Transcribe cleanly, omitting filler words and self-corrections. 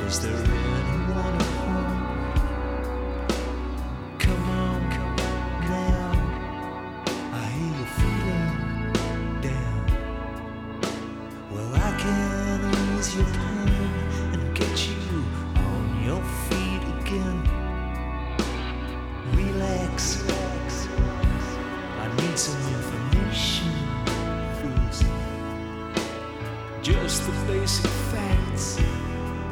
Is there anyone at home? Come on now, I hear you feeling down. Well, I can ease your pain and get you on your feet again. Relax, I need some information first. Just the basic facts.